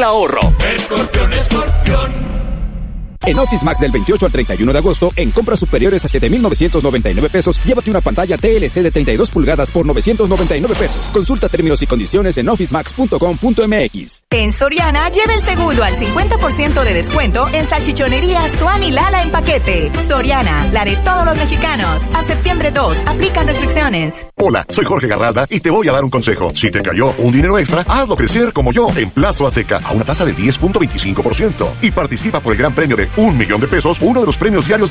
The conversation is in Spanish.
el ahorro. Escorpión, escorpión. En Office Max del 28 al 31 de agosto, en compras superiores a 7,999 pesos, llévate una pantalla TLC de 32 pulgadas por 999 pesos. Consulta términos y condiciones en officemax.com.mx. En Soriana, lleva el segundo al 50% de descuento en salchichonería Swan y Lala en paquete. Soriana, la de todos los mexicanos. A septiembre 2, aplican restricciones. Hola, soy Jorge Garralda y te voy a dar un consejo. Si te cayó un dinero extra, hazlo crecer como yo en Plazo Azteca a una tasa del 10.25% y participa por el gran premio de $1,000,000, uno de los premios diarios